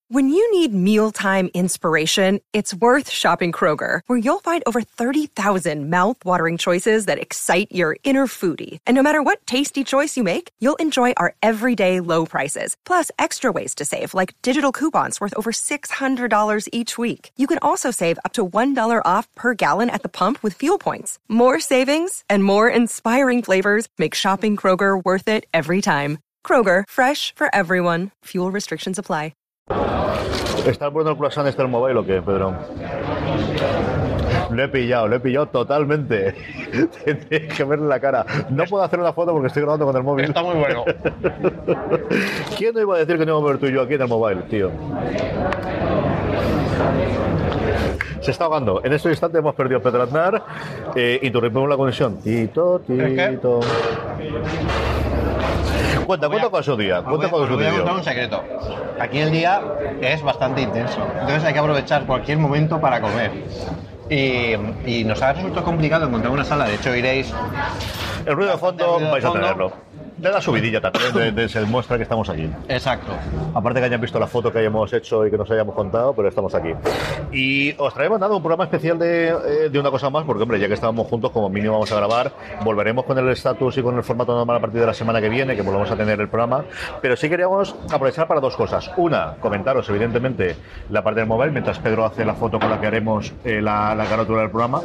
When you need mealtime inspiration, it's worth shopping Kroger, where you'll find over 30,000 mouth-watering choices that excite your inner foodie. And no matter what tasty choice you make, you'll enjoy our everyday low prices, plus extra ways to save, like digital coupons worth over $600 each week. You can also save up to $1 off per gallon at the pump with fuel points. More savings and more inspiring flavors make shopping Kroger worth it every time. Kroger, fresh for everyone. Fuel restrictions apply. ¿Estás poniendo el croissant este del mobile o qué, Pedro? Lo he pillado totalmente. Tienes que verle la cara. No puedo hacer una foto porque estoy grabando con el móvil. Está muy bueno. ¿Quién no iba a decir que no íbamos a ver tú y yo aquí en el mobile, tío? Se está ahogando. En este instante hemos perdido a Pedro Aznar. Interrumpimos la conexión. Tito. Cuenta con su día. Cuenta con su Voy a día. contar un secreto. Aquí el día es bastante intenso. Entonces hay que aprovechar cualquier momento para comer. Y nos ha resultado complicado encontrar una sala. De hecho, iréis... El ruido de fondo vais a tenerlo. Le da subidilla también, se demuestra que estamos aquí. Exacto. Aparte que hayan visto la foto que hayamos hecho y que nos hayamos contado, pero estamos aquí. Y os traemos un programa especial de una cosa más, porque hombre, ya que estábamos juntos, como mínimo vamos a grabar, volveremos con el estatus y con el formato normal a partir de la semana que viene, que volvemos a tener el programa, pero sí queríamos aprovechar para dos cosas. Una, comentaros evidentemente la parte del mobile, mientras Pedro hace la foto con la que haremos la carátula del programa.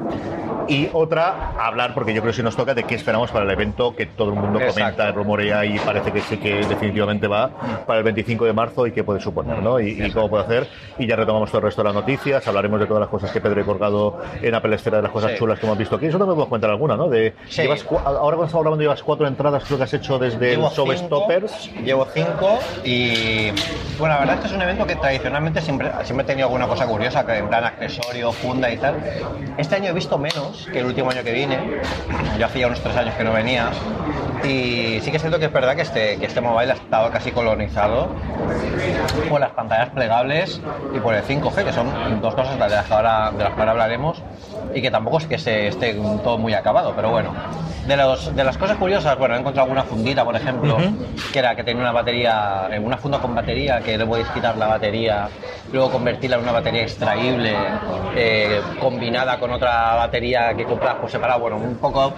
Y otra, hablar, porque yo creo que sí nos toca, de qué esperamos para el evento que todo el mundo comenta, rumorea y parece que sí que definitivamente va para el 25 de marzo y qué puede suponer, ¿no? Y cómo puede hacer. Y ya retomamos todo el resto de las noticias, hablaremos de todas las cosas que Pedro ha colgado en Apple Esfera, de las cosas chulas que hemos visto aquí. Eso también podemos contar alguna, ¿no? Sí. Ahora cuando estamos hablando llevas 4 entradas, creo que has hecho desde el Showstoppers. Llevo 5 y... Bueno, la verdad es que es un evento que tradicionalmente siempre he tenido alguna cosa curiosa, que en plan accesorio, funda y tal. Este año he visto menos que el último año que vine. Yo hacía unos 3 años que no venía. Y sí que siento que es verdad que este mobile ha estado casi colonizado por las pantallas plegables y por el 5G, que son dos cosas de las que ahora hablaremos y que tampoco es que esté todo muy acabado, pero bueno. De las cosas curiosas, bueno, he encontrado alguna fundita, por ejemplo, que tenía una batería, una funda con batería, que le podéis quitar la batería, luego convertirla en una batería extraíble, combinada con otra batería que compras por separado, bueno, un poco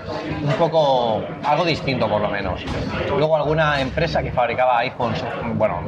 algo distinto por lo menos. Luego alguna empresa que fabricaba iPhones, bueno,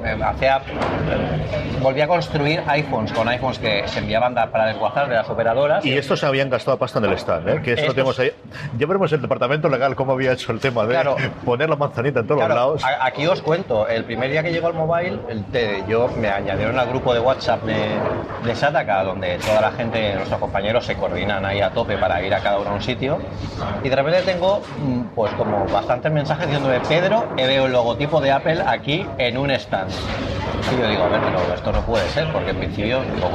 volvía a construir iPhones con iPhones que se enviaban para desguazar de las operadoras. Y estos se habían gastado pasta en el stand, ¿eh? Que esto tenemos ahí. Ya veremos el departamento legal cómo había hecho el tema de poner la manzanita en todos los lados. Aquí os cuento, el primer día que llegó el mobile, me añadieron al grupo de WhatsApp de Sataka, donde toda la gente, nuestros compañeros, se coordinan ahí a tope para ir a cada uno a un sitio. Y de repente tengo, pues como bastantes mensajes diciéndome: Pedro, veo el logotipo de Apple aquí en un stand. Y yo digo, a ver, pero esto no puede ser, porque en principio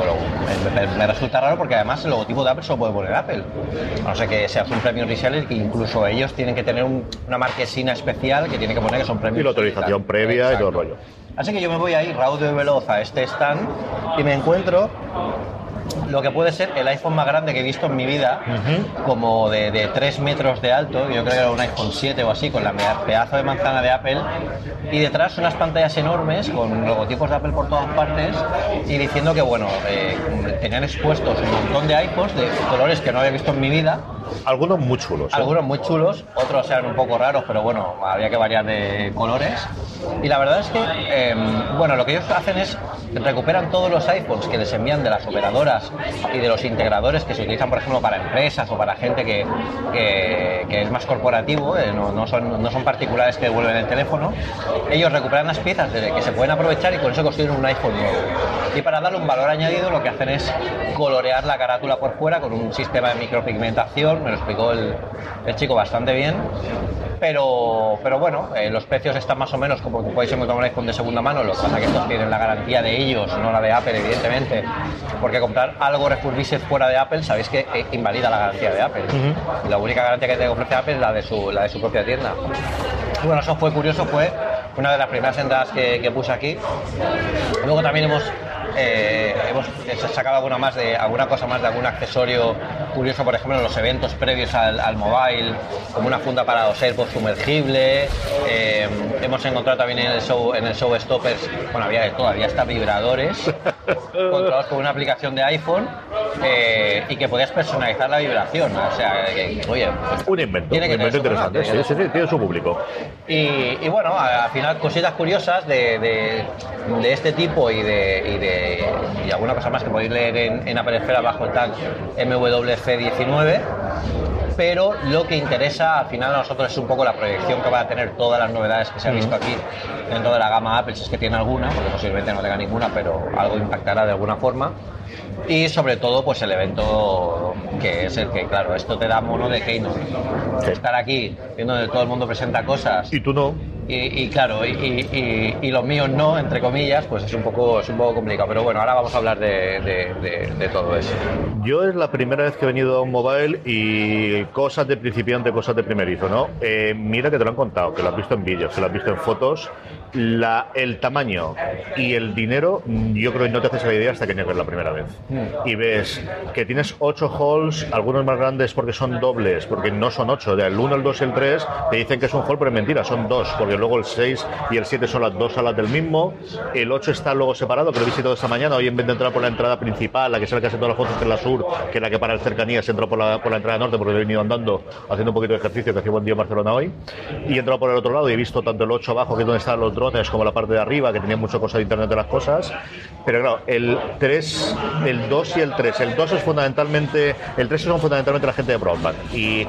me resulta raro, porque además el logotipo de Apple solo puede poner Apple. A no ser que seas un premium reseller, que incluso ellos tienen que tener una marquesina especial que tiene que poner que son premium. Y la autorización previa. Exacto. Y todo el rollo. Así que yo me voy ahí, raudo y veloz, a este stand y me encuentro lo que puede ser el iPhone más grande que he visto en mi vida, como de 3 metros de alto. Yo creo que era un iPhone 7 o así, con la pedazo de manzana de Apple, y detrás unas pantallas enormes con logotipos de Apple por todas partes, y diciendo que bueno, tenían expuestos un montón de iPhones de colores que no había visto en mi vida. Algunos muy chulos. Algunos muy chulos, otros eran un poco raros, pero bueno, había que variar de colores. Y la verdad es que, bueno, lo que ellos hacen es recuperan todos los iPhones que les envían de las operadoras y de los integradores que se utilizan, por ejemplo, para empresas o para gente que es más corporativo, no son particulares que devuelven el teléfono. Ellos recuperan las piezas que se pueden aprovechar y con eso construyen un iPhone nuevo. Y para darle un valor añadido, lo que hacen es colorear la carátula por fuera con un sistema de micropigmentación. Me lo explicó el chico bastante bien. Pero bueno, los precios están más o menos como que podéis encontrar un iPhone de segunda mano. Lo que pasa es que estos tienen la garantía de ellos, no la de Apple, evidentemente, porque comprar algo refurbished fuera de Apple, sabéis que invalida la garantía de Apple. Y la única garantía que te ofrece Apple es la de su propia tienda. Y bueno, eso fue curioso, fue una de las primeras entradas que puse aquí. Luego también hemos hemos sacado alguna cosa más de algún accesorio curioso, por ejemplo en los eventos previos al mobile, como una funda para los AirPods sumergible. Hemos encontrado también en el Showstoppers, bueno, había de todo, había hasta vibradores controlados con una aplicación de iPhone, y que podías personalizar la vibración, o sea, oye, un invento interesante, sí, tiene su público. Y bueno, al final cositas curiosas de este tipo y alguna cosa más que podéis leer en Apple Esfera bajo el tag MWC19. Pero lo que interesa al final a nosotros es un poco la proyección que va a tener todas las novedades que se han visto aquí dentro de la gama Apple, si es que tiene alguna, porque posiblemente no tenga ninguna, pero algo impactará de alguna forma. Y sobre todo pues el evento que es el que, claro, esto te da mono de Keynote. Sí. Estar aquí viendo donde todo el mundo presenta cosas y tú no, y claro, y los míos no, entre comillas, pues es un poco complicado. Pero bueno, ahora vamos a hablar de todo eso. Yo es la primera vez que he venido a un mobile y cosas de principiante, cosas de primerizo, ¿no? Mira que te lo han contado, que lo has visto en vídeos, que lo has visto en fotos. El tamaño y el dinero, yo creo que no te haces la idea hasta que llegues la primera vez. Y ves que tienes 8 halls, algunos más grandes porque son dobles, porque no son 8, el 1, el 2 y el 3 te dicen que es un hall, pero es mentira, son 2, porque luego el 6 y el 7 son las 2 salas del mismo. El 8 está luego separado, que lo he visitado esta mañana. Hoy, en vez de entrar por la entrada principal, la que sale casi todas las fotos, que es la sur, que es la que para el cercanías, entro por la entrada norte, porque he venido andando haciendo un poquito de ejercicio, que hacía buen día en Barcelona hoy, y he entrado por el otro lado y he visto tanto el 8 abajo, que es donde están los drones, como la parte de arriba, que tenía mucha cosa de Internet de las cosas. Pero claro, el 3, el 2 y el 3. El 2 es fundamentalmente, el 3 son fundamentalmente la gente de broadband. Y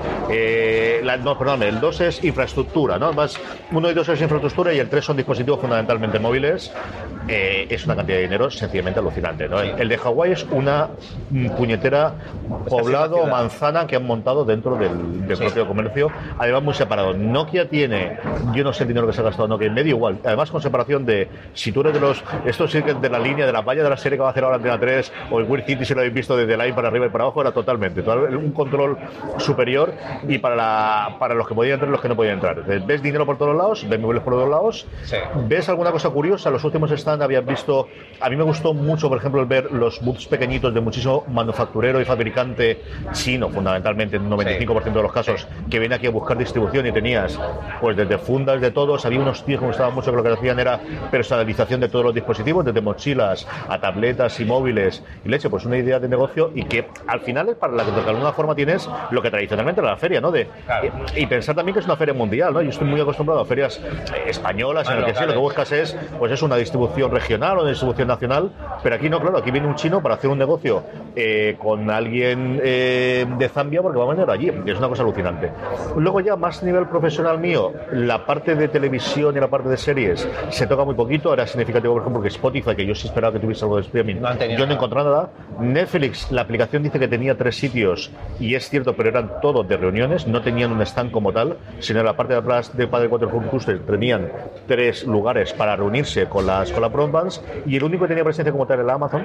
el 2 es infraestructura, ¿no? Más 1 y 2 es infraestructura y el 3 son dispositivos fundamentalmente móviles. Es una cantidad de dinero sencillamente alucinante, ¿no? El de Hawái es una puñetera poblado o manzana que han montado dentro del propio comercio, además muy separado. Nokia tiene, yo no sé el dinero que se ha gastado Nokia, medio igual, además con separación de, si tú eres de los, esto sí que de la línea de la valla de la serie que va a hacer ahora Antena 3 o el Weird City, si lo habéis visto desde line para arriba y para abajo, era totalmente un control superior, y para los que podían entrar y los que no podían entrar. Ves dinero por todos lados, ves móviles por todos lados, ves alguna cosa curiosa. Los últimos stands habías visto, a mí me gustó mucho, por ejemplo, el ver los booths pequeñitos de muchísimo manufacturero y fabricante chino, fundamentalmente en un 95% de los casos, que viene aquí a buscar distribución, y tenías pues desde fundas de todos. Había unos tíos que me gustaban mucho, que lo que hacían era personalización de todos los dispositivos, desde mochilas a tabletas y móviles y leche, pues una idea de negocio, y que al final es para la que de alguna forma tienes lo que tradicionalmente era la feria, ¿no? Y pensar también que es una feria mundial, ¿no? Yo estoy muy acostumbrado a ferias españolas, en el que sí, lo que buscas es una distribución regional o una distribución nacional, pero aquí no, claro, aquí viene un chino para hacer un negocio con alguien de Zambia, porque va a venir allí, y es una cosa alucinante. Luego ya más a nivel profesional mío, la parte de televisión y la parte de series se toca muy poquito. Era significativo, por ejemplo, que Spotify, que yo sí esperaba que tuviese algo de streaming, yo no he encontrado nada. Netflix, la aplicación dice que tenía 3 sitios, y es cierto, pero eran todos de reuniones, no tenían un stand como tal, sino en la parte de atrás de Padre 4 Cluster tenían 3 lugares para reunirse con las broadbands, y el único que tenía presencia como tal era Amazon.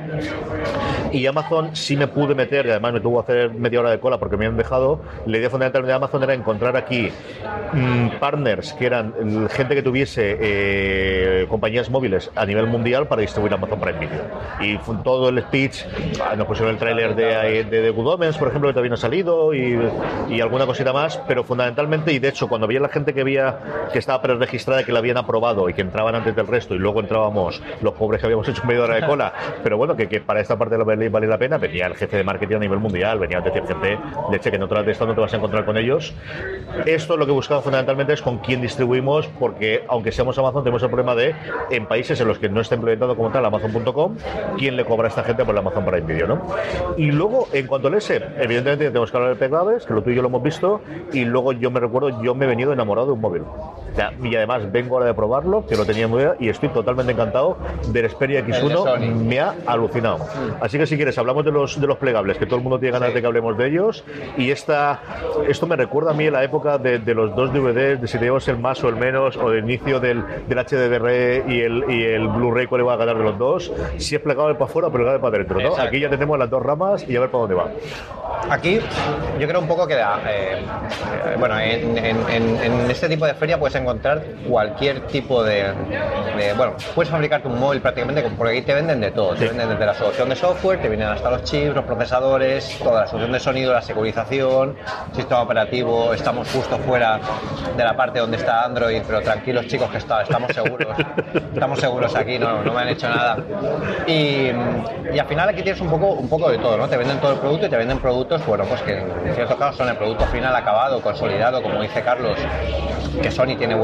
Y Amazon sí me pude meter, y además me tuvo que hacer media hora de cola porque me han dejado. La idea fundamental de Amazon era encontrar aquí partners que eran gente que tuviese compañías móviles a nivel mundial para distribuir Amazon Prime Video. Y todo el speech, nos pusieron el tráiler de Good Omens, por ejemplo, que todavía no ha salido, y alguna cosita más, pero fundamentalmente, y de hecho cuando veía la gente que estaba preregistrada, que la habían aprobado y que entraban antes del resto, y luego entrábamos los pobres que habíamos hecho media hora de cola, pero bueno, que para esta parte de la Berlín vale la pena, venía el jefe de marketing a nivel mundial, venía a decir gente, leche, que no te de esto no te vas a encontrar con ellos. Esto lo que buscamos fundamentalmente es con quién distribuimos, porque aunque seamos Amazon, tenemos el problema de, en países en los que no está implementado como tal Amazon.com, quién le cobra a esta gente por el Amazon Prime Video, ¿no? Y luego, en cuanto al S, evidentemente tenemos que hablar de Peglaves, que lo tuyo lo hemos visto, y luego yo me he venido enamorado de un móvil. O sea, y además vengo ahora de probarlo, que lo tenía muy bien, y estoy totalmente encantado del Xperia X1, me ha alucinado. Así que si quieres, hablamos de los plegables, que todo el mundo tiene ganas de que hablemos de ellos, y esto me recuerda a mí la época de los 2 DVDs, de si teníamos el más o el menos, o del inicio del HDR y el Blu-ray, cuál iba a ganar de los dos, si es plegable para afuera o plegable para adentro, ¿no? Aquí ya tenemos las 2 ramas y a ver para dónde va. Aquí yo creo un poco que bueno, en este tipo de feria puedes encontrar cualquier tipo bueno, puedes fabricarte un móvil prácticamente, porque aquí te venden de todo, te venden desde la solución de software, te vienen hasta los chips, los procesadores, toda la solución de sonido, la securización, sistema operativo. Estamos justo fuera de la parte donde está Android, pero tranquilos chicos que estamos seguros aquí, no me han hecho nada. Y al final aquí tienes un poco de todo, ¿no? Te venden todo el producto y te venden productos, bueno, pues que en ciertos casos son el producto final acabado, consolidado, como dice Carlos, que Sony tiene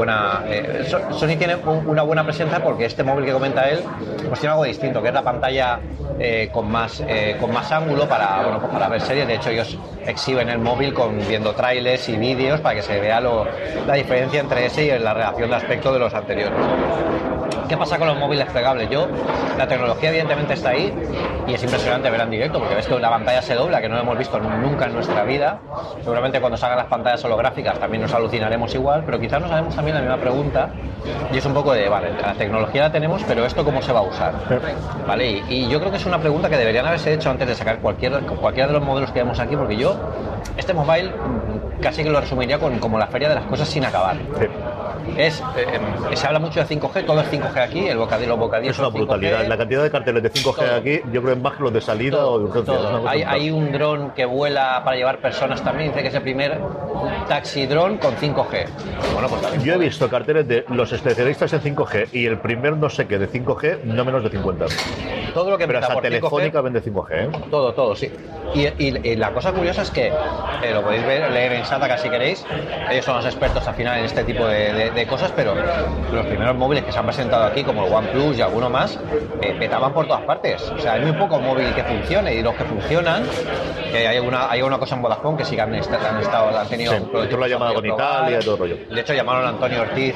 una buena presencia, porque este móvil que comenta él pues tiene algo distinto, que es la pantalla con más ángulo para ver series. De hecho, ellos exhiben el móvil viendo trailers y vídeos para que se vea la diferencia entre ese y la relación de aspecto de los anteriores. ¿Qué pasa con los móviles plegables? La tecnología evidentemente está ahí y es impresionante ver en directo, porque ves que la pantalla se dobla, que no lo hemos visto nunca en nuestra vida. Seguramente cuando salgan las pantallas holográficas también nos alucinaremos igual, pero quizás nos haremos también la misma pregunta, y es un poco de, vale, la tecnología la tenemos, pero ¿esto cómo se va a usar? ¿Vale? Y yo creo que es una pregunta que deberían haberse hecho antes de sacar cualquiera de los modelos que vemos aquí, porque este mobile casi que lo resumiría como la feria de las cosas sin acabar. Sí. Se habla mucho de 5G, todo es 5G aquí, los bocadillos es una brutalidad. 5G. La cantidad de carteles de 5G todo. Aquí, yo creo en más que los de salida todo, o de urgencia. Hay un dron que vuela para llevar personas también, dice que es el primer taxi dron con 5G. Bueno, pues también. Yo he visto carteles de los especialistas en 5G y el primer no sé qué de 5G, no menos de 50. Todo lo que pero hasta Telefónica 5G, vende 5G, ¿eh? Todo, sí. Y la cosa curiosa es que lo podéis leer en Sataka si queréis. Ellos son los expertos al final en este tipo de cosas, pero los primeros móviles que se han presentado aquí, como el OnePlus y alguno más, petaban por todas partes. O sea, hay muy poco móvil que funcione, y los que funcionan, hay alguna cosa en Vodafone que sí que han tenido... Sí, esto lo ha llamado con Italia y todo el rollo. De hecho, llamaron a Antonio Ortiz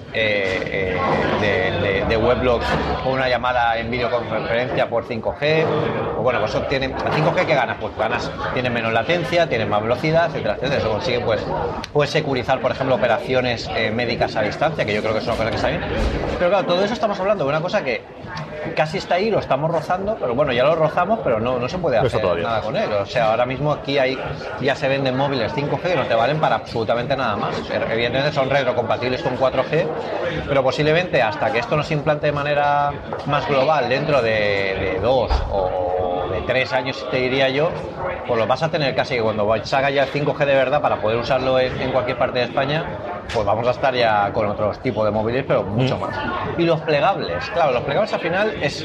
de Weblogs con una llamada en videoconferencia por 5G. Pues bueno, pues obtienen 5G. ¿Qué ganas? Pues tienen menos latencia, tienen más velocidad, etcétera, etcétera. Eso consigue pues securizar, por ejemplo, operaciones médicas a distancia, que yo creo que es una cosa que está bien. Pero claro, todo eso estamos hablando de una cosa que casi está ahí, lo estamos rozando, pero bueno, ya lo rozamos, pero no se puede hacer nada con él. O sea, ahora mismo aquí ya se venden móviles 5G que no te valen para absolutamente nada más. Evidentemente son retrocompatibles con 4G, pero posiblemente hasta que esto no se implante de manera más global dentro de 2 o de 3 años, te diría yo, pues lo vas a tener casi que cuando salga ya el 5G de verdad para poder usarlo en cualquier parte de España, pues vamos a estar ya con otros tipos de móviles, pero mucho más. Y los plegables, claro, los plegables al final es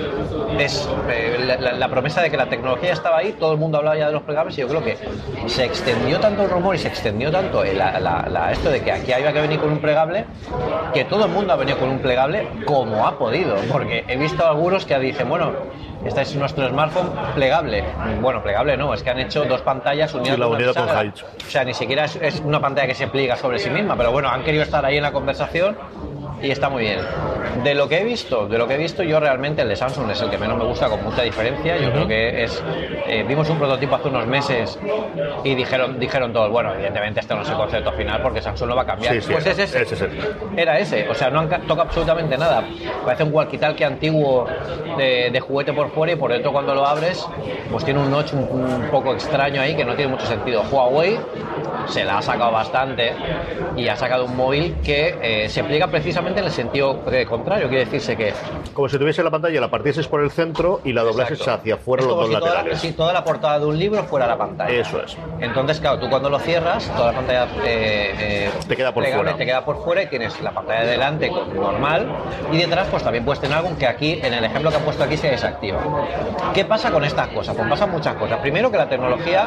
la promesa de que la tecnología estaba ahí, todo el mundo hablaba ya de los plegables, y yo creo que se extendió tanto el rumor y se extendió tanto esto de que aquí había que venir con un plegable, que todo el mundo ha venido con un plegable como ha podido, porque he visto algunos que dicen, bueno, este es nuestro smartphone plegable. Bueno, plegable no, es que han hecho dos pantallas unidas con Height. O sea, ni siquiera es una pantalla que se pliega sobre sí misma, pero bueno, han querido estar ahí en la conversación y está muy bien. De lo que he visto, yo realmente el de Samsung es el que menos me gusta, con mucha diferencia. Yo creo que vimos un prototipo hace unos meses y dijeron todos, bueno, evidentemente este no es el concepto final porque Samsung no va a cambiar. Sí, pues es ese. Era ese, o sea, no han tocado absolutamente nada. Parece un walkie-talkie antiguo de juguete por fuera, y por dentro cuando lo abres pues tiene un notch un poco extraño ahí que no tiene mucho sentido. Huawei se la ha sacado bastante y ha sacado un móvil que se pliega precisamente en el sentido contrario, quiere decirse que... Como si tuviese la pantalla, la partieses por el centro y la doblases hacia afuera los dos laterales. Si toda la portada de un libro fuera la pantalla. Eso es. Entonces, claro, tú cuando lo cierras, toda la pantalla te queda por fuera. Te queda por fuera y tienes la pantalla de delante normal, y detrás pues también puedes tener algo que aquí, en el ejemplo que han puesto aquí, se desactiva. ¿Qué pasa con estas cosas? Pues pasan muchas cosas. Primero, que la tecnología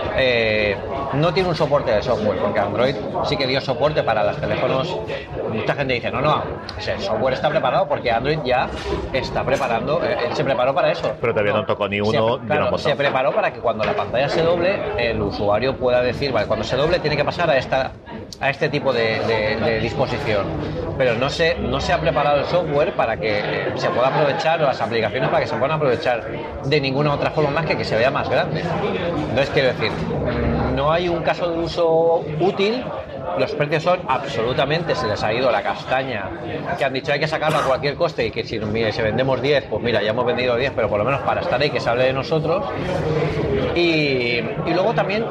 no tiene un soporte de software, porque Android sí que dio soporte para los teléfonos. Mucha gente dice, no, el software está preparado porque Android ya está preparando, se preparó para eso. Pero todavía no tocó ni uno. Se preparó para que cuando la pantalla se doble, el usuario pueda decir, vale, cuando se doble tiene que pasar a este tipo de disposición. Pero no se ha preparado el software para que se pueda aprovechar, o las aplicaciones para que se puedan aprovechar de ninguna otra forma más que se vea más grande. Entonces, quiero decir, no hay un caso de uso útil. Los precios son absolutamente, se les ha ido la castaña, que han dicho hay que sacarlo a cualquier coste y que si vendemos 10, pues mira, ya hemos vendido 10, pero por lo menos para estar ahí que se hable de nosotros. Y luego también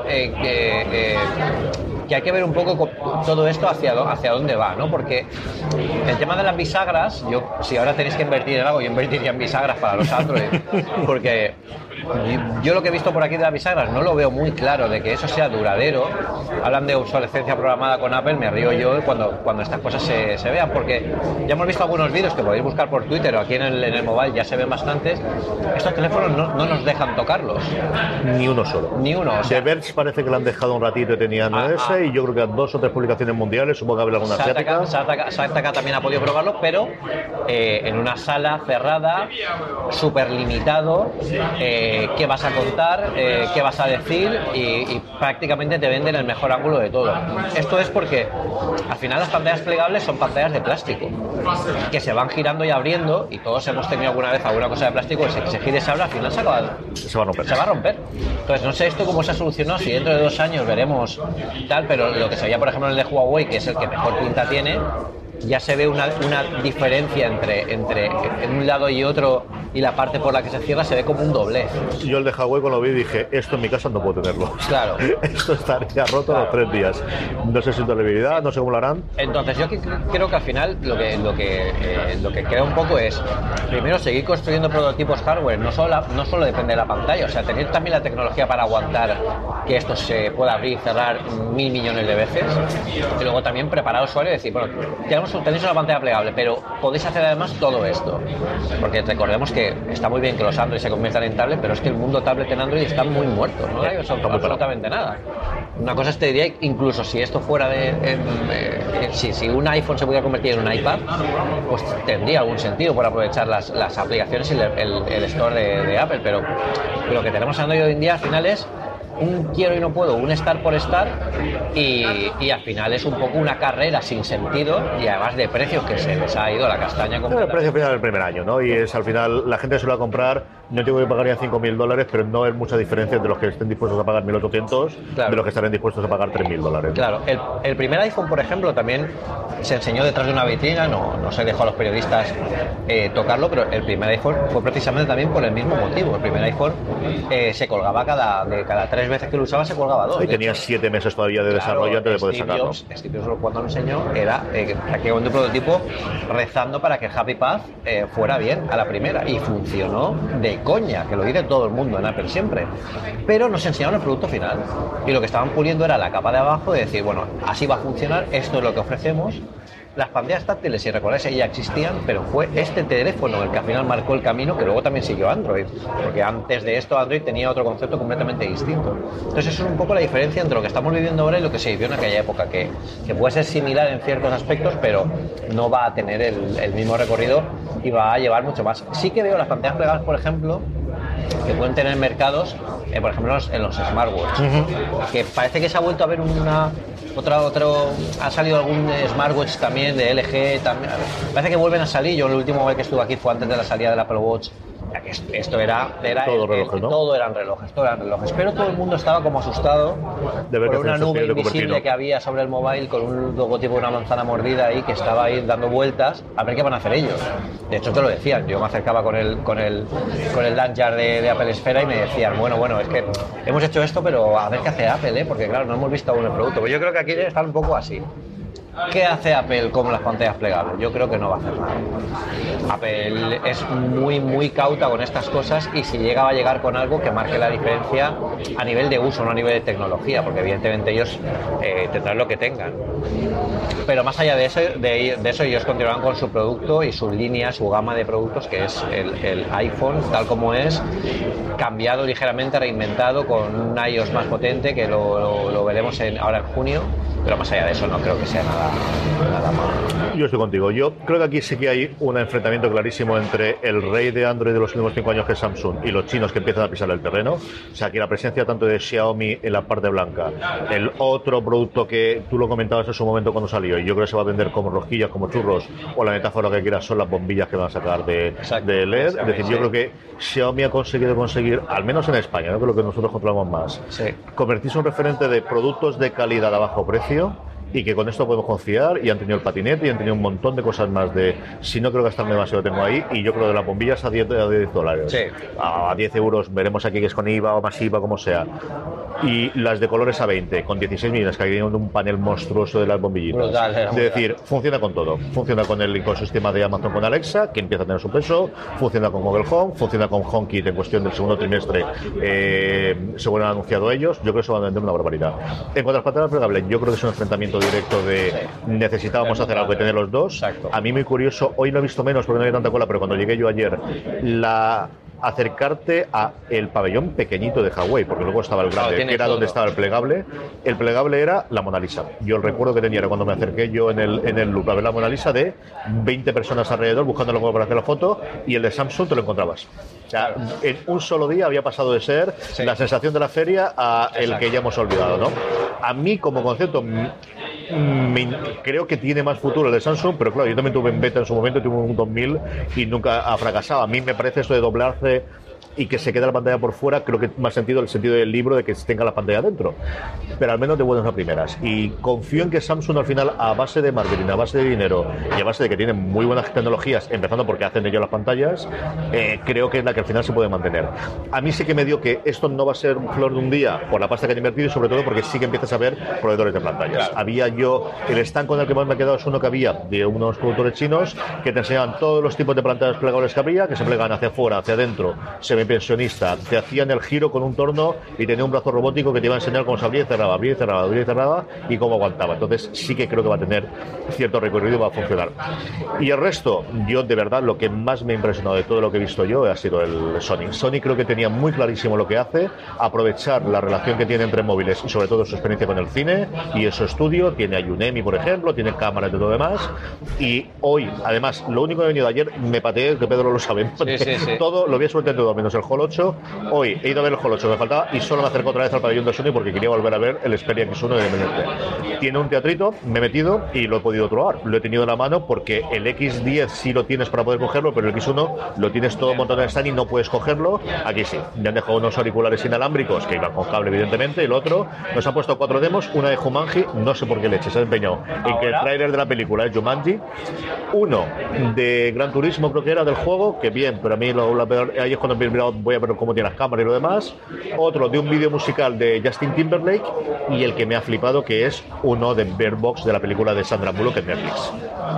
que hay que ver un poco todo esto hacia dónde va, ¿no? Porque el tema de las bisagras, si ahora tenéis que invertir en algo, yo invertiría en bisagras para los Android, porque yo lo que he visto por aquí de las bisagras no lo veo muy claro de que eso sea duradero. Hablan de obsolescencia programada con Apple, me río yo cuando estas cosas se vean, porque ya hemos visto algunos vídeos que podéis buscar por Twitter o aquí en el mobile ya se ven bastantes. Estos teléfonos no nos dejan tocarlos. Ni uno solo. Ni uno. O sea, The Verge parece que lo han dejado un ratito y tenían ese, y yo creo que 2 o 3 publicaciones mundiales, supongo que habrá alguna asiática. Sataka también ha podido probarlo, pero en una sala cerrada, súper limitado, qué vas a contar, qué vas a decir y prácticamente te venden el mejor ángulo de todo. Esto es porque al final las pantallas plegables son pantallas de plástico que se van girando y abriendo, y todos hemos tenido alguna vez alguna cosa de plástico que se gira y se abre, al final se va a romper. Entonces no sé esto cómo se ha solucionado, si dentro de 2 años veremos tal, pero lo que se veía por ejemplo en el de Huawei, que es el que mejor pinta tiene, ya se ve una diferencia entre un lado y otro, y la parte por la que se cierra se ve como un doblez. Yo el de Huawei cuando lo vi dije, esto en mi casa no puedo tenerlo. Claro. Esto estaría roto a los 3 días. No sé si tolerabilidad, no sé cómo lo harán. Entonces yo creo que al final lo que queda un poco es, primero, seguir construyendo prototipos hardware. No solo depende de la pantalla, o sea, tener también la tecnología para aguantar que esto se pueda abrir y cerrar 1000 millones de veces. Y luego también preparar al usuario y decir, bueno, tenéis una pantalla plegable, pero podéis hacer además todo esto. Porque recordemos que está muy bien que los Android se conviertan en tablet, pero es que el mundo tablet en Android está muy muerto, no hay absolutamente nada. Una cosa te diría, incluso si esto fuera si un iPhone se pudiera convertir en un iPad, pues tendría algún sentido por aprovechar las aplicaciones y el store de Apple, pero lo que tenemos Android hoy en día al final es un quiero y no puedo, un estar por estar, y al final es un poco una carrera sin sentido, y además de precios que se les ha ido la castaña completamente. El precio final del primer año, ¿no? Y es al final, la gente se lo va a comprar, no tengo que pagaría $5.000, pero no es mucha diferencia entre los que estén dispuestos a pagar 1.800 de los que estarán dispuestos a pagar $3.000. Claro, el primer iPhone, por ejemplo, también se enseñó detrás de una vitrina, no se dejó a los periodistas tocarlo, pero el primer iPhone fue precisamente también por el mismo motivo. El primer iPhone se colgaba cada 3 veces que lo usaba, se colgaba 2. Y tenía 7 meses todavía de desarrollo antes de poder sacarlo. Steve Jobs cuando lo enseñó era prácticamente un prototipo rezando para que el Happy Path fuera bien a la primera, y funcionó de coña, que lo dice todo el mundo en Apple siempre, pero nos enseñaron el producto final, y lo que estaban puliendo era la capa de abajo, de decir, bueno, así va a funcionar, esto es lo que ofrecemos. Las pantallas táctiles, si recordáis, ya existían, pero fue este teléfono el que al final marcó el camino, que luego también siguió Android, porque antes de esto Android tenía otro concepto completamente distinto. Entonces eso es un poco la diferencia entre lo que estamos viviendo ahora y lo que se vivió en aquella época, que puede ser similar en ciertos aspectos, pero no va a tener el mismo recorrido y va a llevar mucho más. Sí que veo las pantallas plegables, por ejemplo, que pueden tener mercados, por ejemplo en los smartwatch, que parece que se ha vuelto a ver ha salido algún smartwatch también de LG, también parece que vuelven a salir. Yo el último vez que estuve aquí fue antes de la salida del Apple Watch. Esto era relojes, ¿no? todo eran relojes, pero todo el mundo estaba como asustado de ver por una nube invisible que había sobre el mobile, con un logotipo de una manzana mordida ahí, que estaba ahí dando vueltas a ver qué van a hacer ellos. De hecho te lo decían, yo me acercaba con el lanyard de Apple Esfera y me decían, bueno, es que hemos hecho esto, pero a ver qué hace Apple, porque claro, no hemos visto aún el producto. Pues yo creo que aquí está un poco así. ¿Qué hace Apple con las pantallas plegables? Yo creo que no va a hacer nada. Apple es muy, muy cauta con estas cosas, y si va a llegar con algo que marque la diferencia a nivel de uso, no a nivel de tecnología, porque evidentemente ellos tendrán lo que tengan. Pero más allá de eso, ellos continuarán con su producto y su línea, su gama de productos, que es el iPhone, tal como es, cambiado ligeramente, reinventado, con un iOS más potente, que lo veremos ahora en junio. pero más allá de eso no creo que sea nada más. Yo estoy contigo. Yo creo que aquí sí que hay un enfrentamiento clarísimo entre el rey de Android de los últimos 5 años, que es Samsung, y los chinos, que empiezan a pisar el terreno. O sea, que la presencia tanto de Xiaomi en la parte blanca, el otro producto que tú lo comentabas en su momento cuando salió, y yo creo que se va a vender como rosquillas, como churros, o la metáfora que quieras, son las bombillas que van a sacar de LED. Es decir, yo creo que Xiaomi ha conseguir, al menos en España, ¿no?, que es lo que nosotros controlamos más, convertirse en un referente de productos de calidad a bajo precio, y que con esto podemos confiar, y han tenido el patinete y han tenido un montón de cosas más de, si no quiero gastarme demasiado, tengo ahí, y yo creo que las bombillas a $10, a 10 euros, veremos aquí que es con IVA o más IVA, como sea, y las de colores a 20, con 16 millones, que hay un panel monstruoso de las bombillitas. Brutal, es decir, funciona con todo, funciona con el ecosistema de Amazon con Alexa, que empieza a tener su peso, funciona con Google Home, funciona con HomeKit en cuestión del segundo trimestre, según han anunciado ellos. Yo creo que eso va a vender una barbaridad. En cuanto a las pantallas plegables, yo creo que es un enfrentamiento directo de necesitábamos hacer algo que tener los dos. Exacto. A mí muy curioso, hoy lo he visto menos porque no había tanta cola, pero cuando llegué yo ayer, acercarte a el pabellón pequeñito de Huawei, porque luego estaba el grande, que era donde estaba el plegable. El plegable era la Mona Lisa. Yo el recuerdo que tenía era cuando me acerqué yo en el Louvre a ver la Mona Lisa, de 20 personas alrededor buscando algo para hacer la foto, y el de Samsung te lo encontrabas. O sea, en un solo día había pasado de ser la sensación de la feria a el que ya hemos olvidado, ¿no? A mí, como concepto, creo que tiene más futuro el de Samsung, pero claro, yo también tuve en beta en su momento, tuve un 2000 y nunca ha fracasado. A mí me parece esto de doblarse y que se quede la pantalla por fuera, creo que más sentido el sentido del libro de que tenga la pantalla dentro, pero al menos de buenas a primeras. Y confío en que Samsung al final, a base de marketing, a base de dinero y a base de que tienen muy buenas tecnologías, empezando porque hacen ellos las pantallas, creo que es la que al final se puede mantener. A mí sí que me dio que esto no va a ser flor de un día por la pasta que han invertido, y sobre todo porque sí que empiezas a ver proveedores de pantallas. Claro. Había yo, el stand con el que más me he quedado es uno que había de unos productores chinos que te enseñaban todos los tipos de pantallas plegables que había, que se plegan hacia afuera, hacia adentro, pensionista, te hacían el giro con un torno y tenía un brazo robótico que te iba a enseñar cómo se abría y cerraba, abría y cerraba, abría y cerraba, y cómo aguantaba. Entonces sí que creo que va a tener cierto recorrido y va a funcionar. Y el resto, yo de verdad lo que más me ha impresionado de todo lo que he visto yo ha sido el Sony. Sony creo que tenía muy clarísimo lo que hace, aprovechar la relación que tiene entre móviles y sobre todo su experiencia con el cine y su estudio. Tiene a Unemi, por ejemplo, tiene cámaras de todo demás, y hoy, además, lo único que he venido de ayer, me pateé, que Pedro lo sabe, todo lo vi absolutamente todo, menos el Hall 8. Hoy he ido a ver el Hall 8, me faltaba, y solo me acerco otra vez al pabellón de Sony porque quería volver a ver el Xperia X1 de MNT. Tiene un teatrito, me he metido y lo he podido probar. Lo he tenido en la mano porque el X10 sí lo tienes para poder cogerlo, pero el X1 lo tienes todo montado en el stand y no puedes cogerlo. Aquí sí, me han dejado unos auriculares inalámbricos que iban con cable, evidentemente, y el otro nos han puesto 4 demos, una de Jumanji, no sé por qué leche, se ha empeñado en que el tráiler de la película es Jumanji, uno de Gran Turismo, creo que era del juego, que bien, pero a mí ahí es cuando voy a ver cómo tiene las cámaras y lo demás. Otro de un vídeo musical de Justin Timberlake, y el que me ha flipado, que es uno de Bird Box, de la película de Sandra Bullock en Netflix.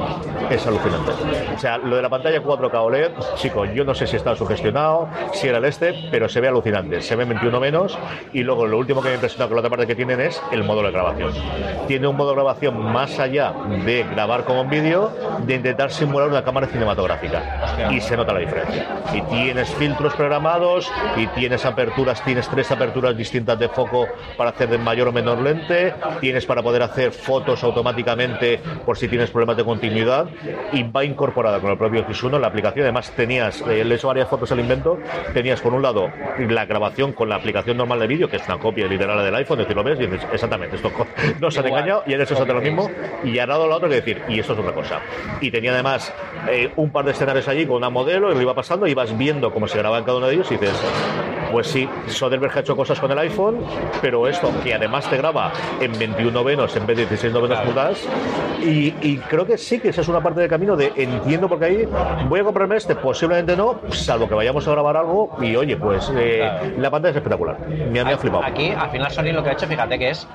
Es alucinante. O sea, lo de la pantalla 4K OLED, chicos, yo no sé si está sugestionado, si era el pero se ve alucinante. Se ve 21 menos, y luego lo último que me ha impresionado con la otra parte que tienen es el modo de grabación. Tiene un modo de grabación más allá de grabar como un vídeo, de intentar simular una cámara cinematográfica, y se nota la diferencia. Y tienes filtros programados, y tienes aperturas, tienes 3 aperturas distintas de foco para hacer de mayor o menor lente, tienes para poder hacer fotos automáticamente por si tienes problemas de continuidad, y va incorporada con el propio X1 la aplicación. Además tenías, le he hecho varias fotos al invento, tenías por un lado la grabación con la aplicación normal de vídeo, que es una copia literal del iPhone, es decir, lo ves y dices, exactamente, esto no se han engañado, y en eso es lo mismo, y al lado lo otro, que decir, y esto es otra cosa. Y tenía además un par de escenarios allí con una modelo, y lo iba pasando, y vas viendo cómo se grababa en cada uno de ellos, y dices, pues sí, Soderbergh ha hecho cosas con el iPhone, pero esto, que además te graba en 21 novenos en vez de 16 novenos pulgadas, y creo que sí, que esa es una parte del camino de entiendo porque ahí voy a comprarme posiblemente no, salvo que vayamos a grabar algo, y oye, pues la pantalla es espectacular, me ha flipado. Aquí, al final, Sony lo que ha hecho, fíjate, que es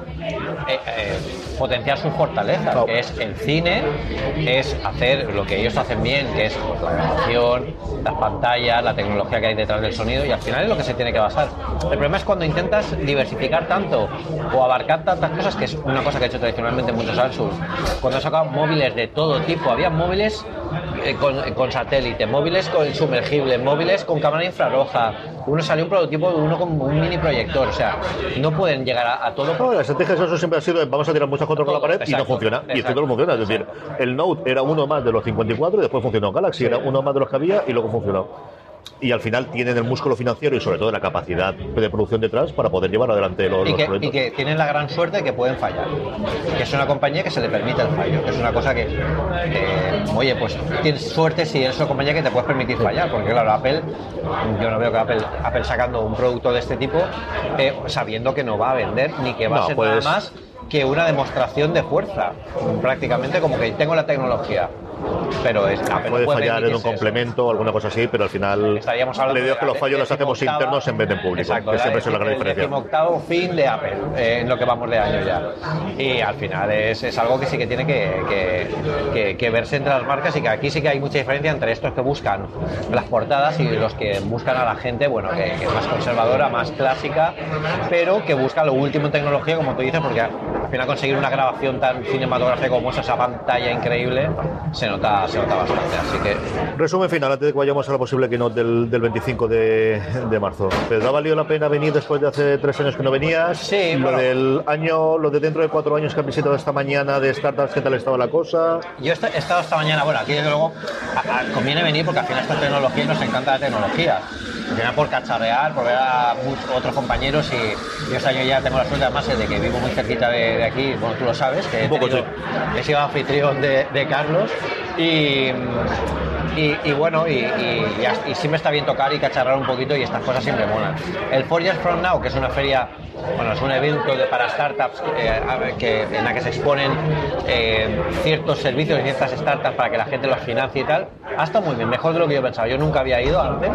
potenciar sus fortalezas, que es el cine, es hacer lo que ellos hacen bien, que es pues, la grabación, las pantallas, la tecnología que hay detrás del sonido, y al final es lo que se tiene que basar. El problema es cuando intentas diversificar tanto o abarcar tantas cosas, que es una cosa que ha hecho tradicionalmente muchos Samsung. Cuando han sacado móviles de todo tipo, había móviles con satélite, móviles con sumergibles, móviles con cámara infrarroja. Uno salió un prototipo de uno con un mini proyector, o sea, no pueden llegar a todo. No, la estrategia de eso siempre ha sido vamos a tirar muchas fotos con la pared y no funciona. Y esto no funciona, es decir, el Note era uno más de los 54 y después funcionó Galaxy, era uno más de los que había y luego funcionó. Y al final tienen el músculo financiero y sobre todo la capacidad de producción detrás para poder llevar adelante los proyectos. Y que tienen la gran suerte de que pueden fallar, que es una compañía que se le permite el fallo, que es una cosa que oye, pues tienes suerte si eres una compañía que te puedes permitir fallar, porque claro, Apple, yo no veo que Apple sacando un producto de este tipo sabiendo que no va a vender ni que va a ser nada más que una demostración de fuerza, prácticamente como que tengo la tecnología. Pero puede fallar en un complemento o alguna cosa así, pero al final la idea es que los fallos los hacemos internos en vez de en público. Exacto, que siempre es la gran diferencia. El 18º fin de Apple en lo que vamos de año ya, y al final es algo que sí que tiene que verse entre las marcas, y que aquí sí que hay mucha diferencia entre estos que buscan las portadas y los que buscan a la gente, bueno, que es más conservadora, más clásica, pero que busca lo último en tecnología, como tú dices, porque al final conseguir una grabación tan cinematográfica como esa pantalla increíble se nota bastante, así que... Resumen final, antes de que vayamos a la posible keynote del 25 de marzo. ¿Pedro, ha valido la pena venir después de hace 3 años que no venías? Sí, lo del año, lo de dentro de 4 años que han visitado esta mañana de startups, ¿qué tal estaba la cosa? Yo he estado esta mañana, bueno, aquí desde luego conviene venir porque al final esta tecnología y nos encanta la tecnología. Al final por cacharrear, por ver a otros compañeros, y este año ya tengo la suerte además de que vivo muy cerquita de aquí, bueno, tú lo sabes, que he sido anfitrión de Carlos, y bueno, y siempre está bien tocar y cacharrar un poquito, y estas cosas siempre molan. El 4 Years From Now, que es una feria, bueno, es un evento para startups en la que se exponen ciertos servicios y ciertas startups para que la gente los financie y tal, ha estado muy bien, mejor de lo que yo pensaba. Yo nunca había ido antes,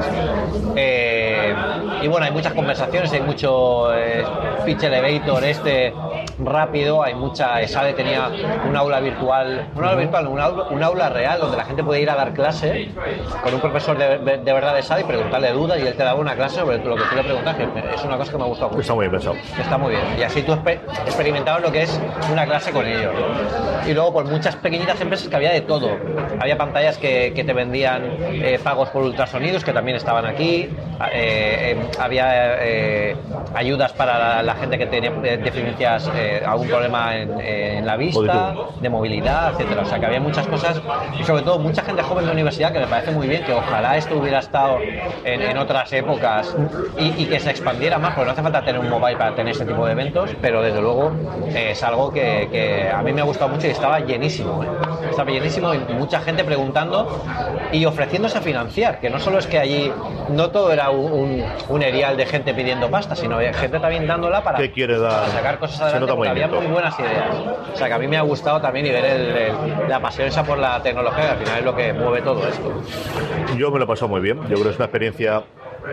y bueno, hay muchas conversaciones, hay mucho pitch elevator rápido, hay mucha... Sade tenía un aula virtual, un aula real donde la gente puede ir a dar clase con un profesor de verdad de Sade y preguntarle dudas, y él te daba una clase sobre lo que tú le preguntas, que es una cosa que me ha gustado mucho. Está muy bien pensado. Está muy bien, y así tú experimentabas lo que es una clase con ellos. Y luego por muchas pequeñitas empresas que había de todo, había pantallas que te vendían pagos por ultrasonidos, que también estaban aquí, había ayudas para la gente que tenía deficiencias, algún problema en la vista, de movilidad, etcétera. O sea que había muchas cosas, y sobre todo mucha gente joven de universidad, que me parece muy bien, que ojalá esto hubiera estado en otras épocas y que se expandiera más, porque no hace falta tener un mobile para tener este tipo de eventos, pero desde luego es algo que a mí me ha gustado mucho, y estaba llenísimo, estaba llenísimo, y mucha gente preguntando y ofreciéndose a financiar, que no solo es que allí no todo era un erial de gente pidiendo pasta, sino gente también dándola para sacar cosas adelante, porque había muy buenas ideas. O sea que a mí me ha gustado también, y ver la pasión esa por la tecnología, que al final es lo que mueve todo esto. Yo me lo he pasado muy bien, yo creo que es una experiencia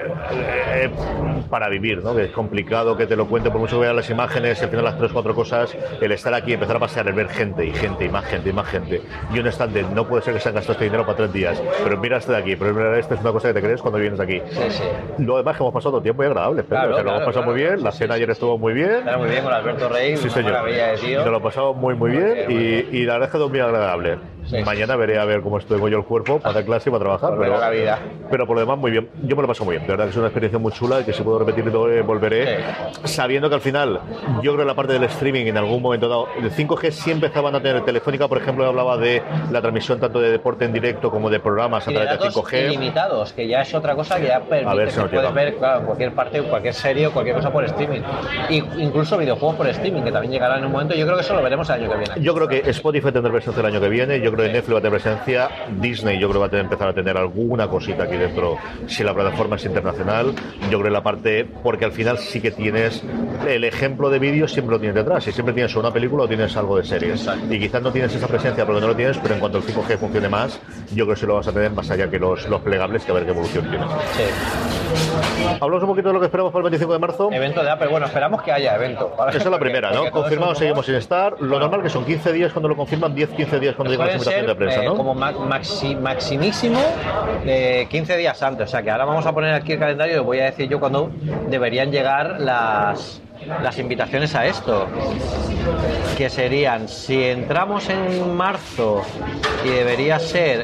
para vivir, ¿no? Que es complicado que te lo cuente, por mucho que veas las imágenes, al final las 3-4 cosas, el estar aquí, empezar a pasear, el ver gente y más gente, y un estante, no puede ser que se han gastado este dinero para 3 días, pero mira este de aquí, pero esto es una cosa que te crees cuando vienes aquí. Sí. Lo demás que hemos pasado tiempo muy agradable, pero lo hemos pasado muy bien, la cena ayer estuvo muy bien. Era muy bien con Alberto Rey, sí, una maravilla de tío. Nos lo he pasado muy bien, y la verdad es que es muy agradable. Mañana veré a ver cómo ey yo el cuerpo para dar clase y para trabajar, pero por lo demás muy bien. Yo me lo paso muy bien, de verdad que es una experiencia muy chula, y que si puedo repetir volveré, sabiendo que al final yo creo que la parte del streaming en algún momento dado, el 5G sí empezaban a tener. Telefónica, por ejemplo, hablaba de la transmisión tanto de deporte en directo como de programas a través de 5G ilimitados, que ya es otra cosa que ya permite que puedes ver, claro, en cualquier parte, cualquier serie o cualquier cosa por streaming, incluso videojuegos por streaming, que también llegarán en un momento. Yo creo que eso lo veremos el año que viene. Yo creo que Spotify tendrá presencia el año que viene, yo creo que Netflix va a tener presencia, Disney yo creo que va a empezar a tener alguna cosita aquí dentro si la plataforma es internacional. Yo creo que la parte, porque al final sí que tienes el ejemplo de vídeo, siempre lo tienes detrás, y siempre tienes una película o tienes algo de series. Exacto. Y quizás no tienes esa presencia porque no lo tienes, pero en cuanto el 5G funcione más, yo creo que sí lo vas a tener, más allá que los plegables, que a ver qué evolución tiene. Sí. Hablamos un poquito de lo que esperamos para el 25 de marzo. Evento de Apple, bueno, esperamos que haya evento. Esa es la primera, ¿no? Confirmado, seguimos sin estar. Lo normal que son 15 días cuando lo confirman, 10-15 días cuando llegan las invitaciones de prensa, ¿no? Como maximísimo 15 días antes. O sea que ahora vamos a poner aquí el calendario y voy a decir yo cuándo deberían llegar las las invitaciones a esto, que serían, si entramos en marzo y debería ser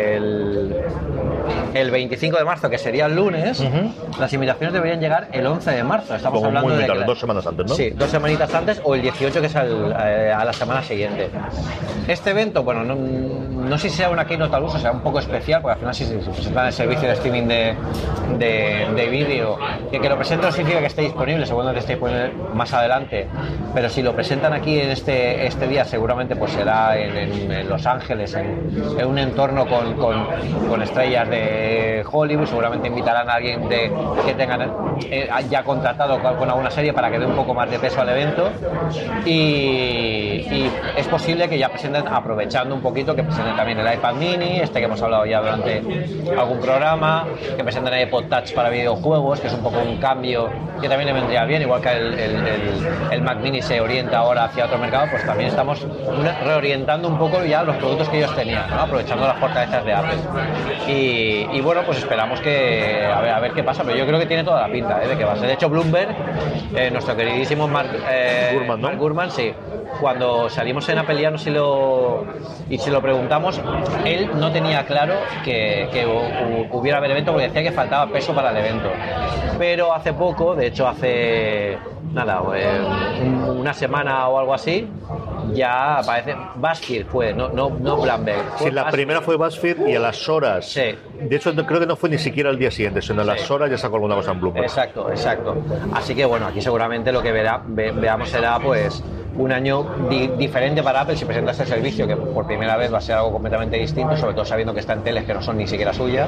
el 25 de marzo, que sería el lunes, las invitaciones deberían llegar el 11 de marzo. Estamos Como hablando muy de tarde, 2 semanas antes, ¿no? Sí, 2 semanitas antes, o el 18, que es a la semana siguiente. Este evento, bueno, no sé si sea una keynote al uso, será un poco especial, porque al final si se presenta el servicio de streaming de vídeo, que lo presenten no significa que esté disponible, seguramente esté disponible más adelante, pero si lo presentan aquí en este día, seguramente pues será en Los Ángeles, en un entorno con estrellas de Hollywood. Seguramente invitarán a alguien que tengan ya contratado con alguna serie para que dé un poco más de peso al evento, y es posible que ya presenten, aprovechando un poquito, que presenten también el iPad mini, que hemos hablado ya durante algún programa, que presenten el iPod Touch para videojuegos, que es un poco un cambio que también le vendría bien, igual que el Mac mini se orienta ahora hacia otro mercado, pues también estamos reorientando un poco ya los productos que ellos tenían, ¿no? Aprovechando las fortalezas de Apple. Y bueno, pues esperamos que a ver qué pasa, pero yo creo que tiene toda la pinta de que va a ser. De hecho, Bloomberg, nuestro queridísimo Mark Gurman, sí, cuando salimos en Appleianos y se lo preguntamos, él no tenía claro que hubiera haber evento, porque decía que faltaba peso para el evento. Pero hace poco, de hecho hace una semana o algo así, ya aparece BuzzFeed, fue, no Bloomberg. Sí, la primera fue BuzzFeed, y a las horas. Sí. De hecho, creo que no fue ni siquiera el día siguiente, sino a las horas ya sacó alguna cosa en Bloomberg. Exacto. Así que bueno, aquí seguramente lo que veamos será pues un año diferente para Apple si presenta este servicio, que por primera vez va a ser algo completamente distinto, sobre todo sabiendo que está en teles que no son ni siquiera suyas.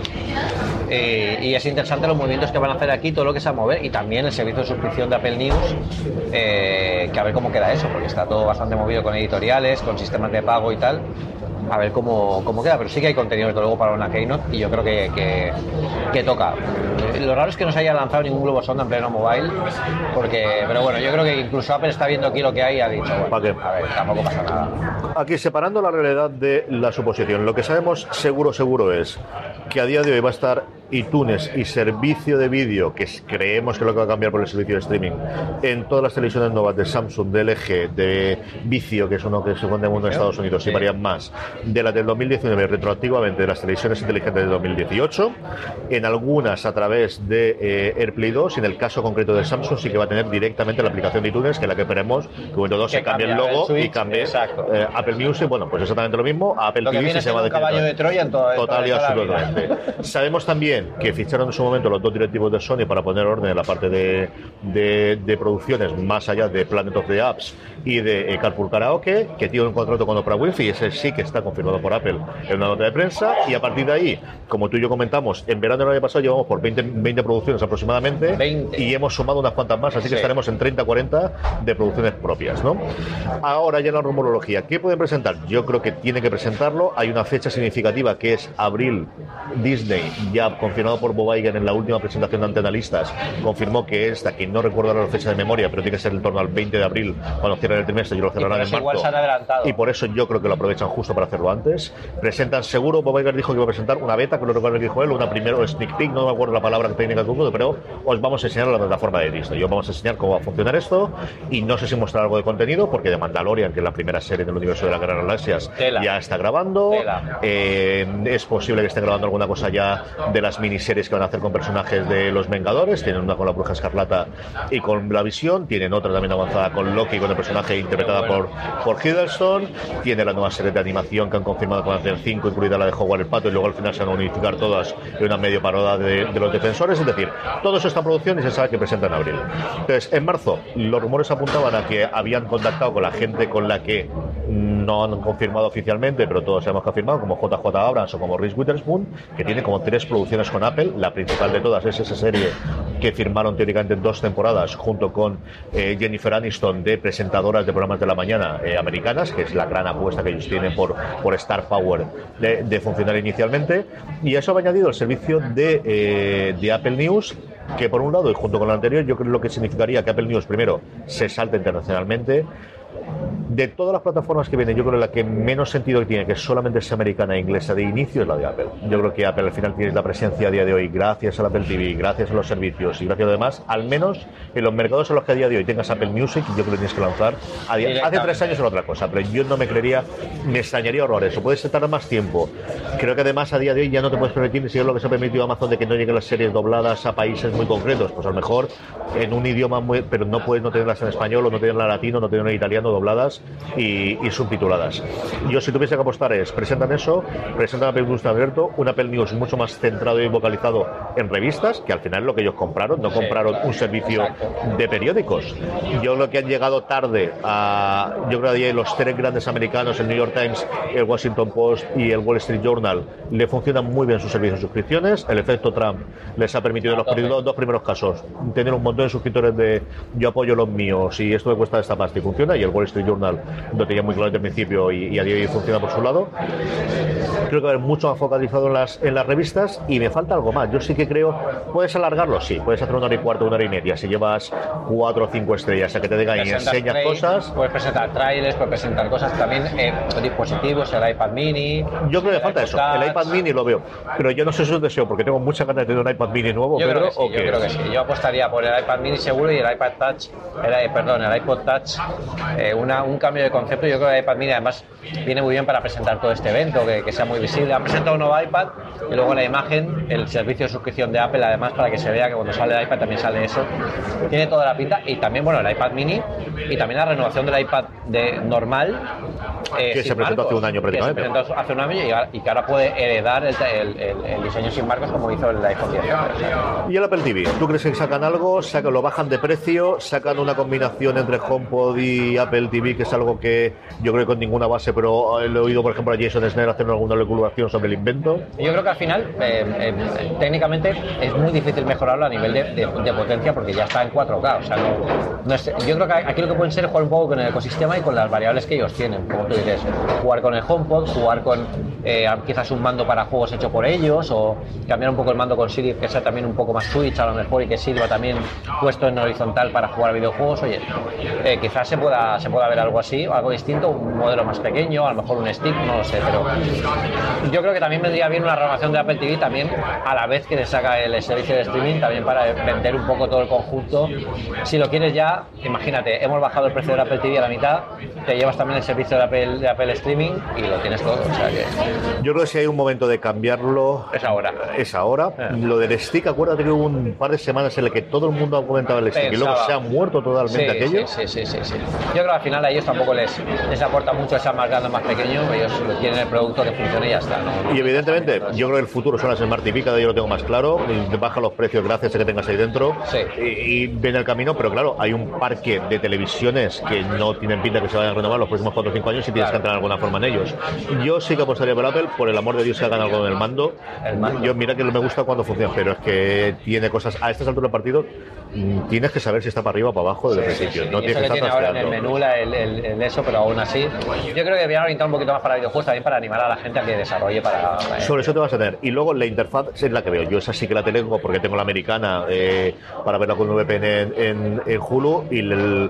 Y es interesante los movimientos que van a hacer aquí, todo lo que se va a mover, y también el servicio de suscripción de Apple News, que a ver cómo queda eso, porque está todo bastante movido con editoriales, con sistemas de pago y tal. A ver cómo queda, pero sí que hay contenido desde luego para una keynote, y yo creo que toca. Lo raro es que no se haya lanzado ningún globo sonda en pleno mobile, pero bueno, yo creo que incluso Apple está viendo aquí lo que hay y ha dicho, bueno, a ver, tampoco pasa nada. Aquí, separando la realidad de la suposición, lo que sabemos seguro es que a día de hoy va a estar iTunes y servicio de vídeo, que creemos que es lo que va a cambiar por el servicio de streaming, en todas las televisiones nuevas de Samsung, de LG, de Vizio, que es uno que se vende mucho en Estados Unidos, y varias más, de las del 2019 retroactivamente de las televisiones inteligentes de 2018, en algunas a través de AirPlay 2, y en el caso concreto de Samsung sí que va a tener directamente la aplicación de iTunes, que es la que esperemos que Windows 2 se cambie el logo Switch, y cambie Apple Music. Bueno, pues exactamente lo mismo. Apple TV se va a caballo de Troya en total y absolutamente. Sabemos también que ficharon en su momento los dos directivos de Sony para poner orden en la parte de producciones, más allá de Planet of the Apps y de Carpool Karaoke, que tiene un contrato con Oprah Winfrey, y ese sí que está confirmado por Apple en una nota de prensa. Y a partir de ahí, como tú y yo comentamos, en verano del año pasado llevamos por 20 producciones aproximadamente, 20. Y hemos sumado unas cuantas más, así que estaremos en 30-40 de producciones propias, ¿no? Ahora ya en la rumorología, ¿qué pueden presentar? Yo creo que tiene que presentarlo. Hay una fecha significativa que es abril. Disney, ya confirmado por Bob Iger en la última presentación de Antenalistas, confirmó que esta, que no recuerdo la fecha de memoria, pero tiene que ser en torno al 20 de abril cuando cierren el trimestre, y lo cerrarán en marzo. Igual se han adelantado. Y por eso yo creo que lo aprovechan justo para hacerlo antes. Presentan seguro, Bob Iger dijo que iba a presentar una beta, que lo recuerdo que dijo él, una primera sneak peek, no me acuerdo la palabra técnica del mundo, pero os vamos a enseñar la plataforma de Disney. Os vamos a enseñar cómo va a funcionar esto, y no sé si mostrar algo de contenido, porque de Mandalorian, que es la primera serie del universo de la Guerra de las Galaxias, ya está grabando. Es posible que estén grabando alguna cosa ya de las miniseries que van a hacer con personajes de los Vengadores. Tienen una con la Bruja Escarlata y con la Visión, tienen otra también avanzada con Loki, con el personaje interpretada por Hiddleston. Tiene la nueva serie de animación que han confirmado que van a hacer 5, incluida la de Howard el Pato, y luego al final se van a unificar todas en una medio parodia de los Defensores. Es decir, todo eso está en producción y se sabe que presenta en abril. Entonces, en marzo los rumores apuntaban a que habían contactado con la gente con la que no han confirmado oficialmente, pero todos hemos confirmado, como JJ Abrams o como Reese Witherspoon, que tiene como 3 producciones con Apple. La principal de todas es esa serie que firmaron teóricamente en 2 temporadas junto con Jennifer Aniston, de presentadoras de programas de la mañana americanas, que es la gran apuesta que ellos tienen por Star Power de funcionar inicialmente. Y a eso ha añadido el servicio de Apple News, que por un lado, y junto con lo anterior, yo creo lo que significaría que Apple News primero se salte internacionalmente. De todas las plataformas que vienen, yo creo que la que menos sentido tiene, que solamente es americana e inglesa de inicio, es la de Apple. Yo creo que Apple al final tiene la presencia a día de hoy, gracias al Apple TV, gracias a los servicios y gracias a lo demás, al menos en los mercados en los que a día de hoy tengas Apple Music, yo creo que tienes que lanzar. Hace 3 años era otra cosa, pero yo no me creería, me extrañaría horrores, o puedes tardar más tiempo. Creo que además a día de hoy ya no te puedes permitir, si es lo que se ha permitido Amazon, de que no lleguen las series dobladas a países muy concretos, pues a lo mejor en un idioma muy, pero no puedes no tenerlas en español, o no tenerlas en latino, no tenerlas en italiano dobladas y subtituladas. Yo, si tuviese que apostar, presentan eso, presentan Apple News abierto, un Apple News mucho más centrado y vocalizado en revistas, que al final es lo que ellos compraron, no compraron un servicio de periódicos. Yo creo que han llegado tarde a, yo creo que los 3 grandes americanos, el New York Times, el Washington Post y el Wall Street Journal, le funcionan muy bien sus servicios de suscripciones. El efecto Trump les ha permitido en los 2 primeros casos tener un montón de suscriptores de yo apoyo los míos y esto me cuesta esta pasta y funciona, y el Wall Street Journal lo tenía muy claro desde el principio y a día de hoy funciona por su lado. Creo que va a haber mucho más focalizado en las revistas, y me falta algo más. Yo sí que creo, puedes alargarlo, sí, puedes hacer 1 hora y cuarto, 1 hora y media, si llevas 4 o 5 estrellas, a que te digan y enseñas cosas. Puedes presentar trailers, puedes presentar cosas también, dispositivos, el iPad mini. Yo creo que falta eso, el iPad mini lo veo, pero yo no sé si es un deseo, porque tengo muchas ganas de tener un iPad mini nuevo, yo Pedro, creo que sí, yo creo que sí. Yo apostaría por el iPad mini seguro y el iPad Touch, el iPod Touch, un cambio de concepto. Yo creo que el iPad mini además viene muy bien para presentar todo este evento, que sea muy visible. Han presentado un nuevo iPad y luego la imagen, el servicio de suscripción de Apple, además, para que se vea que cuando sale el iPad también sale eso. Tiene toda la pinta. Y también, bueno, el iPad mini y también la renovación del iPad normal, que se presentó hace un año prácticamente. Que se presentó hace un año y que ahora puede heredar el diseño sin marcos, como hizo el iPhone 10. ¿Y el Apple TV? ¿Tú crees que sacan algo? ¿Lo bajan de precio? ¿Sacan una combinación entre HomePod y Apple TV, que es algo que yo creo que con ninguna base, pero he oído, por ejemplo, a Jason Schreier hacer alguna recuperación sobre el invento? Yo creo que al final, técnicamente, es muy difícil mejorarlo a nivel de potencia, porque ya está en 4K. O sea, no es, yo creo que aquí lo que pueden ser es jugar un poco con el ecosistema y con las variables que ellos tienen, como tú dices, jugar con el HomePod, jugar con quizás un mando para juegos hecho por ellos, o cambiar un poco el mando con Siri, que sea también un poco más Switch a lo mejor, y que sirva también puesto en horizontal para jugar a videojuegos. Oye, quizás se pueda ver algo así, algo distinto, un modelo más pequeño, a lo mejor un stick, no lo sé, pero yo creo que también vendría bien una renovación de Apple TV también, a la vez que le saca el servicio de streaming, también para vender un poco todo el conjunto. Si lo quieres ya, imagínate, hemos bajado el precio del Apple TV a la mitad, te llevas también el servicio de Apple Streaming y lo tienes todo. O sea que yo creo que si hay un momento de cambiarlo, es ahora. Lo del stick, acuérdate que hubo un par de semanas en el que todo el mundo ha comentado el stick y luego se ha muerto totalmente aquello. Sí. Yo creo que al final a ellos tampoco les aporta mucho esa más grande o más pequeño, ellos tienen el producto que funcione y ya está, ¿no? Y evidentemente, yo creo que el futuro son las Smart TV, cada día lo tengo más claro, y baja los precios gracias a que tengas ahí dentro, y ven el camino, pero claro, hay un parque de televisiones que no tienen pinta que se vayan a renovar los próximos 4 o 5 años y tienes que entrar de alguna forma en ellos. Yo sí que apostaría por Apple, por el amor de Dios, que hagan algo en el mando. Yo, mira que me gusta cuando funciona, pero es que tiene cosas, a estas alturas del partido, tienes que saber si está para arriba o para abajo del principio. No tienes que estar ahora en el menú el eso, pero aún así yo creo que deberían orientar un poquito más para videojuegos, también para animar a la gente a que desarrolle para sobre eso te vas a tener. Y luego la interfaz es la que veo yo, esa sí que la tengo porque tengo la americana para verla con VPN en Hulu, y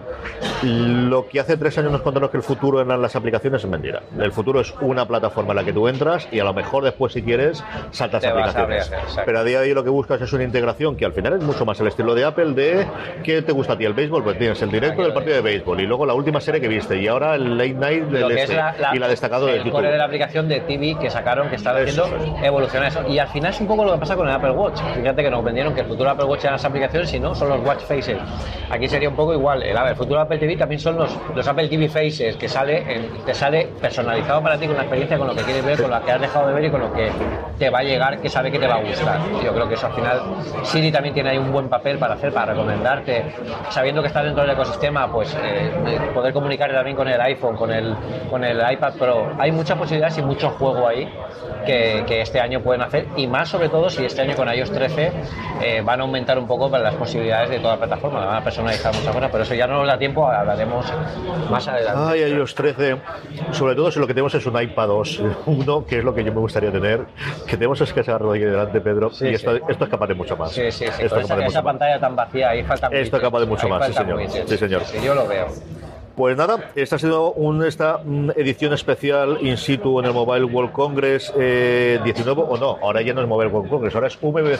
lo que hace 3 años nos contaron que el futuro en las aplicaciones es mentira. El futuro es una plataforma en la que tú entras y a lo mejor después, si quieres, saltas aplicaciones, pero a día de hoy lo que buscas es una integración que al final es mucho más el estilo de Apple, de ¿qué te gusta a ti? El béisbol, pues tienes el directo del partido de béisbol y luego la última serie que viste y ahora el late night del y la destacado de YouTube. El de la aplicación de TV que sacaron, que estaba haciendo evolucionar eso, y al final es un poco lo que pasa con el Apple Watch. Fíjate que nos vendieron que el futuro Apple Watch eran las aplicaciones, y no, son los Watch Faces. Aquí sería un poco igual. El futuro Apple TV también son los Apple TV Faces, que te sale personalizado para ti, con la experiencia, con lo que quieres ver, con lo que has dejado de ver y con lo que te va a llegar, que sabe que te va a gustar. Yo creo que eso al final Siri también tiene ahí un buen papel para recomendarte, sabiendo que está dentro del ecosistema, pues poder comunicar también con el iPhone, con el iPad Pro. Hay muchas posibilidades y mucho juego ahí que este año pueden hacer, y más sobre todo si este año con iOS 13 van a aumentar un poco las posibilidades de toda la plataforma, van a personalizar muchas cosas, pero eso ya no nos da tiempo, hablaremos más adelante. iOS 13, sobre todo si lo que tenemos es un iPad 2, uno, que es lo que yo me gustaría tener, que tenemos es que se agarra ahí delante, Pedro, y esto es capaz de mucho más. Esa pantalla tan vacía, ahí falta esto es capaz de mucho más, sí señor. Sí, yo lo veo. Pues nada, esta ha sido esta edición especial in situ en el Mobile World Congress 19, o no, ahora ya no es Mobile World Congress, ahora es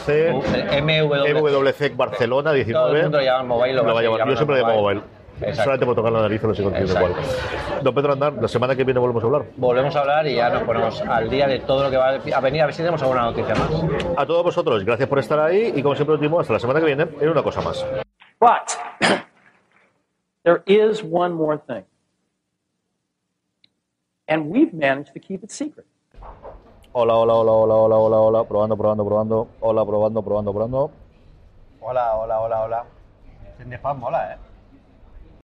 MWC Barcelona 19. Todo el mundo lo llama Mobile, yo siempre lo llamo Mobile. Exacto. Solamente por tocar la nariz, no sé contigo igual. Don Pedro Aznar, la semana que viene volvemos a hablar. Volvemos a hablar y ya nos ponemos al día de todo lo que va a venir, a ver si tenemos alguna noticia más. A todos vosotros, gracias por estar ahí y como siempre os digo, hasta la semana que viene en una cosa más. But there is one more thing. And we've managed to keep it secret. Hola, hola, hola, hola, hola, hola, hola, probando. Hola, probando. Hola. De fan mola,